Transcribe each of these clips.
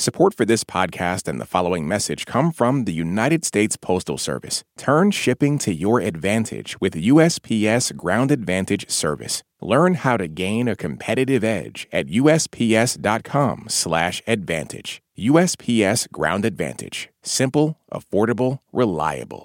Support for this podcast and the following message come from the United States Postal Service. Turn shipping to your advantage with USPS Ground Advantage service. Learn how to gain a competitive edge at USPS.com/advantage. USPS Ground Advantage. Simple, affordable, reliable.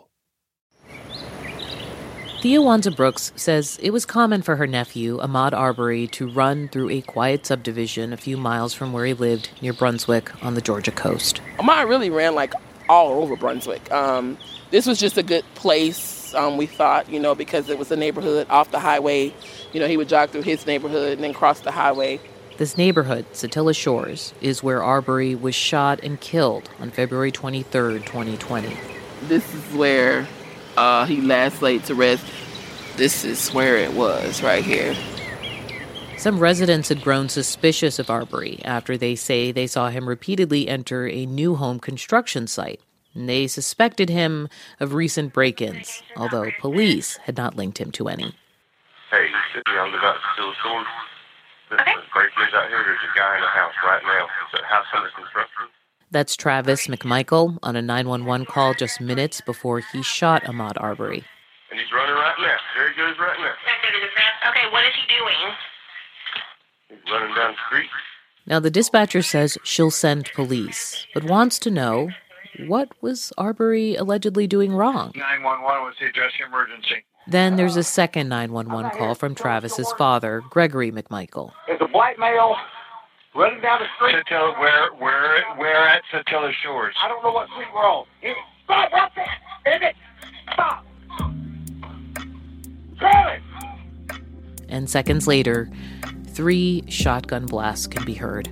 Theowanza Brooks says it was common for her nephew, Ahmaud Arbery, to run through a quiet subdivision a few miles from where he lived near Brunswick on the Georgia coast. Ahmaud really ran all over Brunswick. This was just a good place, we thought, because it was a neighborhood off the highway. He would jog through his neighborhood and then cross the highway. This neighborhood, Satilla Shores, is where Arbery was shot and killed on February 23rd, 2020. This is where he last laid to rest. This is where it was, right here. Some residents had grown suspicious of Arbery after they say they saw him repeatedly enter a new home construction site. And they suspected him of recent break-ins, although police had not linked him to any. Hey, I'm about to Satilla Shores. There's break-ins out here. There's a guy in the house right now. It's a house under construction. That's Travis McMichael on a 911 call just minutes before he shot Ahmaud Arbery. And he's running right now. There he goes right now. Okay, what is he doing? He's running down the street. Now, the dispatcher says she'll send police, but wants to know, what was Arbery allegedly doing wrong? 911 was the address emergency. Then there's a second 911 call from Travis's father, Gregory McMichael. There's a white male running down the street. Where at Satilla Shores? I don't know what street we're on. Stop right there! Damn it! Stop! Charlie! And seconds later, 3 shotgun blasts can be heard.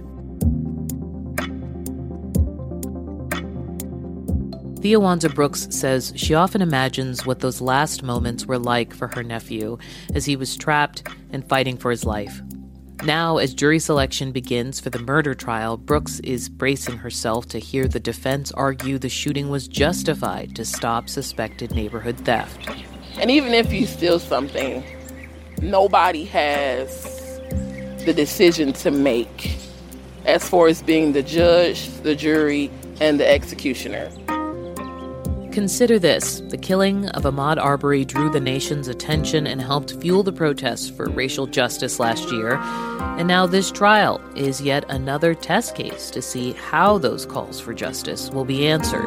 Theowanza Brooks says she often imagines what those last moments were like for her nephew as he was trapped and fighting for his life. Now, as jury selection begins for the murder trial, Brooks is bracing herself to hear the defense argue the shooting was justified to stop suspected neighborhood theft. And even if you steal something, nobody has the decision to make as far as being the judge, the jury, and the executioner. Consider this. The killing of Ahmaud Arbery drew the nation's attention and helped fuel the protests for racial justice last year. And now this trial is yet another test case to see how those calls for justice will be answered.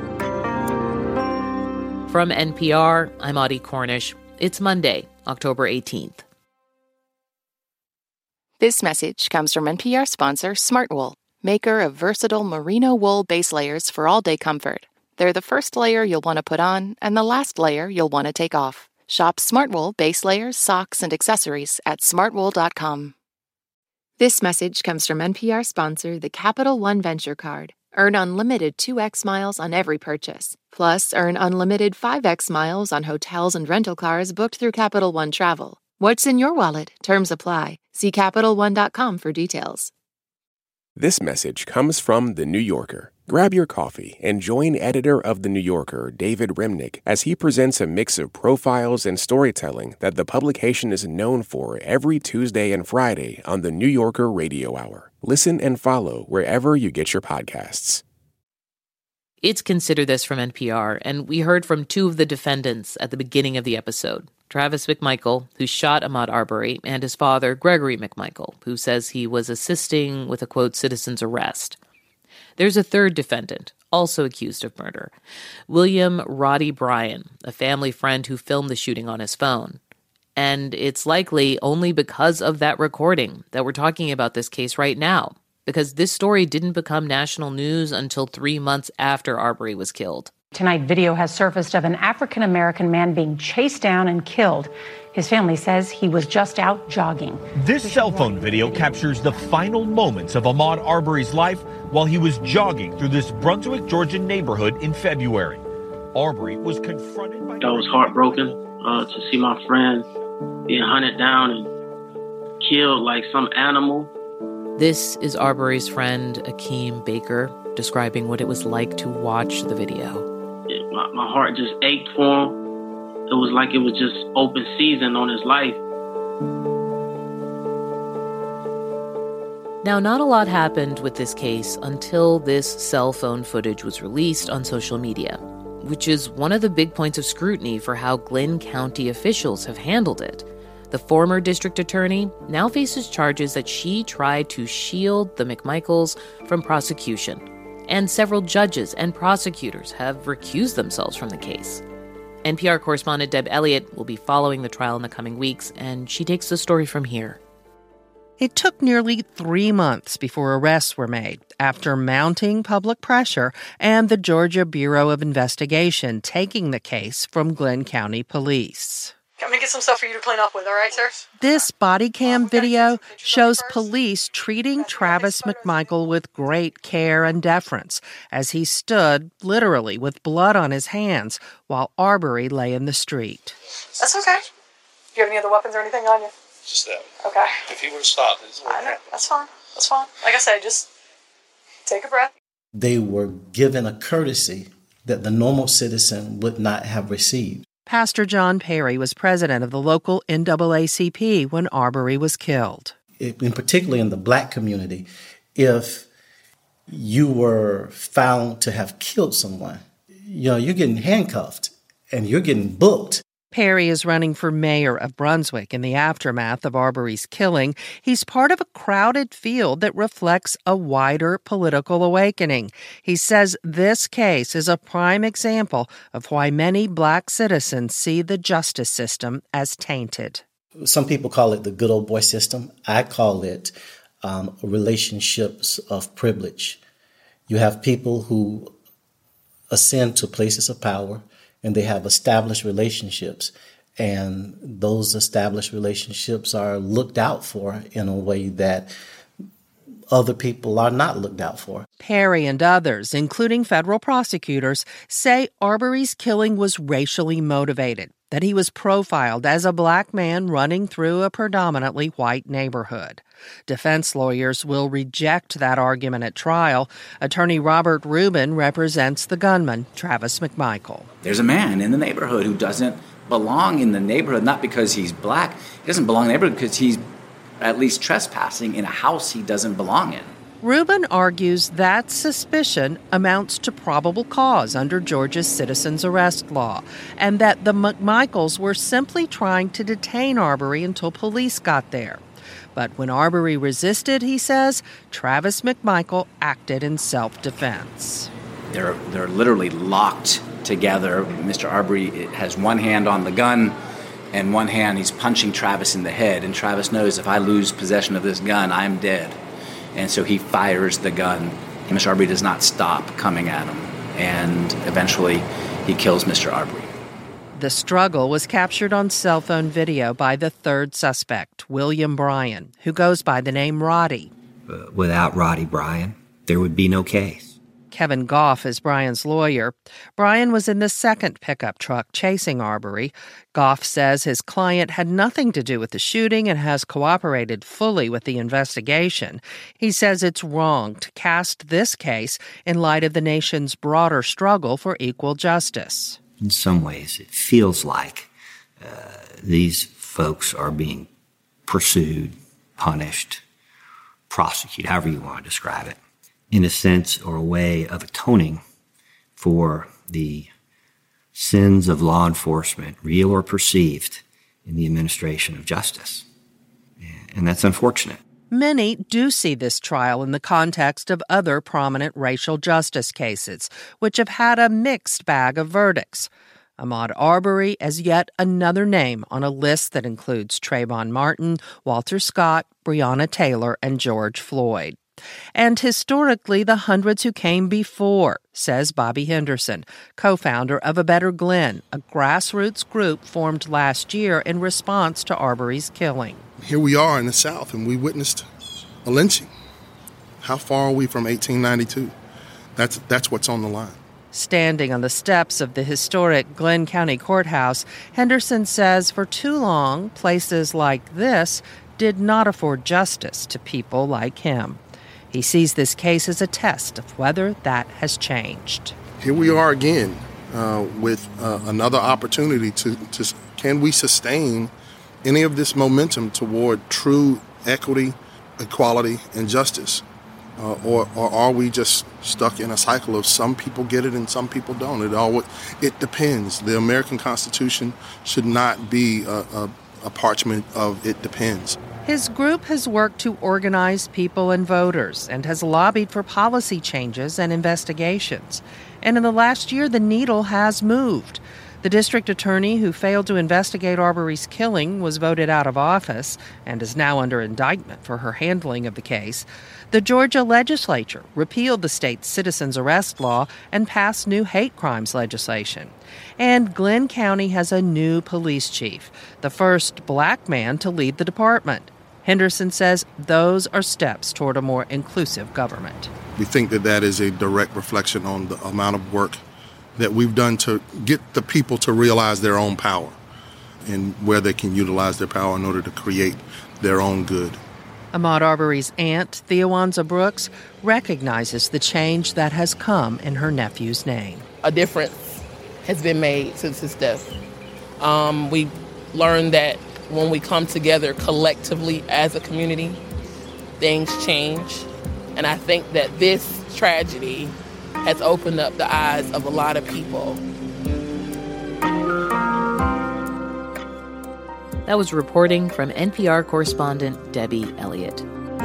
From NPR, I'm Audie Cornish. It's Monday, October 18th. This message comes from NPR sponsor Smartwool, maker of versatile merino wool base layers for all-day comfort. They're the first layer you'll want to put on and the last layer you'll want to take off. Shop Smartwool base layers, socks, and accessories at smartwool.com. This message comes from NPR sponsor the Capital One Venture Card. Earn unlimited 2x miles on every purchase. Plus, earn unlimited 5x miles on hotels and rental cars booked through Capital One Travel. What's in your wallet? Terms apply. See CapitalOne.com for details. This message comes from The New Yorker. Grab your coffee and join editor of The New Yorker, David Remnick, as he presents a mix of profiles and storytelling that the publication is known for every Tuesday and Friday on The New Yorker Radio Hour. Listen and follow wherever you get your podcasts. It's Consider This from NPR, and we heard from 2 of the defendants at the beginning of the episode. Travis McMichael, who shot Ahmaud Arbery, and his father, Gregory McMichael, who says he was assisting with a, quote, citizen's arrest. There's a third defendant, also accused of murder, William Roddy Bryan, a family friend who filmed the shooting on his phone. And it's likely only because of that recording that we're talking about this case right now, because this story didn't become national news until 3 months after Arbery was killed. Tonight, video has surfaced of an African-American man being chased down and killed. His family says he was just out jogging. This cell phone video captures the final moments of Ahmaud Arbery's life while he was jogging through this Brunswick, Georgia neighborhood in February. Arbery was confronted by... I was heartbroken to see my friend being hunted down and killed like some animal. This is Arbery's friend, Akeem Baker, describing what it was like to watch the video. My heart just ached for him. It was like it was just open season on his life. Now, not a lot happened with this case until this cell phone footage was released on social media, which is one of the big points of scrutiny for how Glynn County officials have handled it. The former district attorney now faces charges that she tried to shield the McMichaels from prosecution, and several judges and prosecutors have recused themselves from the case. NPR correspondent Deb Elliott will be following the trial in the coming weeks, and she takes the story from here. It took nearly 3 months before arrests were made after mounting public pressure and the Georgia Bureau of Investigation taking the case from Glynn County Police. I'm going to get some stuff for you to clean up with, all right, sir? This body cam video shows police treating Travis McMichael with great care and deference as he stood, literally, with blood on his hands while Arbery lay in the street. That's okay. Do you have any other weapons or anything on you? Just that. Okay. If he would have stopped, I know. That's fine. That's fine. Like I said, just take a breath. They were given a courtesy that the normal citizen would not have received. Pastor John Perry was president of the local NAACP when Arbery was killed. In particularly in the black community, if you were found to have killed someone, you're getting handcuffed and you're getting booked. Perry is running for mayor of Brunswick in the aftermath of Arbery's killing. He's part of a crowded field that reflects a wider political awakening. He says this case is a prime example of why many black citizens see the justice system as tainted. Some people call it the good old boy system. I call it relationships of privilege. You have people who ascend to places of power, and they have established relationships, and those established relationships are looked out for in a way that other people are not looked out for. Perry and others, including federal prosecutors, say Arbery's killing was racially motivated, that he was profiled as a black man running through a predominantly white neighborhood. Defense lawyers will reject that argument at trial. Attorney Robert Rubin represents the gunman, Travis McMichael. There's a man in the neighborhood who doesn't belong in the neighborhood, not because he's black. He doesn't belong in the neighborhood because he's at least trespassing in a house he doesn't belong in. Rubin argues that suspicion amounts to probable cause under Georgia's citizen's arrest law, and that the McMichaels were simply trying to detain Arbery until police got there. But when Arbery resisted, he says, Travis McMichael acted in self-defense. They're literally locked together. Mr. Arbery has one hand on the gun, and one hand he's punching Travis in the head. And Travis knows if I lose possession of this gun, I'm dead. And so he fires the gun. Mr. Arbery does not stop coming at him. And eventually he kills Mr. Arbery. The struggle was captured on cell phone video by the third suspect, William Bryan, who goes by the name Roddy. Without Roddy Bryan, there would be no case. Kevin Goff is Bryan's lawyer. Bryan was in the second pickup truck chasing Arbery. Goff says his client had nothing to do with the shooting and has cooperated fully with the investigation. He says it's wrong to cast this case in light of the nation's broader struggle for equal justice. In some ways, it feels like these folks are being pursued, punished, prosecuted, however you want to describe it, in a sense or a way of atoning for the sins of law enforcement, real or perceived, in the administration of justice. And that's unfortunate. Many do see this trial in the context of other prominent racial justice cases, which have had a mixed bag of verdicts. Ahmaud Arbery as yet another name on a list that includes Trayvon Martin, Walter Scott, Breonna Taylor, and George Floyd. And historically, the hundreds who came before, says Bobby Henderson, co-founder of A Better Glenn, a grassroots group formed last year in response to Arbery's killing. Here we are in the South, and we witnessed a lynching. How far are we from 1892? That's what's on the line. Standing on the steps of the historic Glynn County Courthouse, Henderson says for too long, places like this did not afford justice to people like him. He sees this case as a test of whether that has changed. Here we are again with another opportunity to can we sustain any of this momentum toward true equity equality and justice? Or are we just stuck in a cycle of some people get it and some people don't? It depends. The American Constitution should not be a parchment of it depends. His group has worked to organize people and voters and has lobbied for policy changes and investigations. And in the last year, the needle has moved. The district attorney who failed to investigate Arbery's killing was voted out of office and is now under indictment for her handling of the case. The Georgia legislature repealed the state's citizens arrest law and passed new hate crimes legislation. And Glenn County has a new police chief, the first black man to lead the department. Henderson says those are steps toward a more inclusive government. We think that is a direct reflection on the amount of work that we've done to get the people to realize their own power and where they can utilize their power in order to create their own good. Ahmaud Arbery's aunt, Theowanza Brooks, recognizes the change that has come in her nephew's name. A difference has been made since his death. We learned that when we come together collectively as a community, things change. And I think that this tragedy has opened up the eyes of a lot of people. That was reporting from NPR correspondent Debbie Elliott.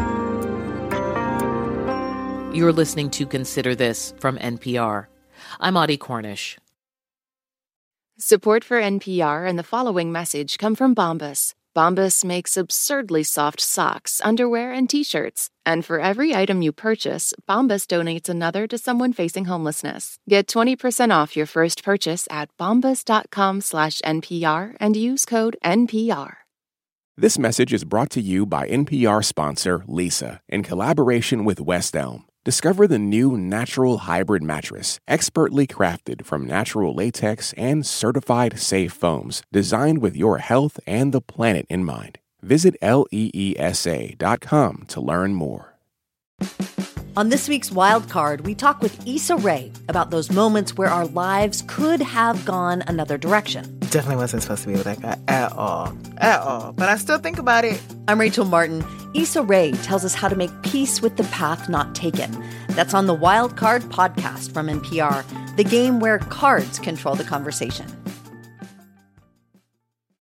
You're listening to Consider This from NPR. I'm Audie Cornish. Support for NPR and the following message come from Bombas. Bombas makes absurdly soft socks, underwear, and T-shirts. And for every item you purchase, Bombas donates another to someone facing homelessness. Get 20% off your first purchase at bombas.com/NPR and use code NPR. This message is brought to you by NPR sponsor Leesa in collaboration with West Elm. Discover the new natural hybrid mattress, expertly crafted from natural latex and certified safe foams, designed with your health and the planet in mind. Visit leesa.com to learn more. On this week's Wild Card, we talk with Issa Rae about those moments where our lives could have gone another direction. Definitely wasn't supposed to be with that guy at all. But I still think about it. I'm Rachel Martin. Issa Rae tells us how to make peace with the path not taken. That's on the Wild Card podcast from NPR, the game where cards control the conversation.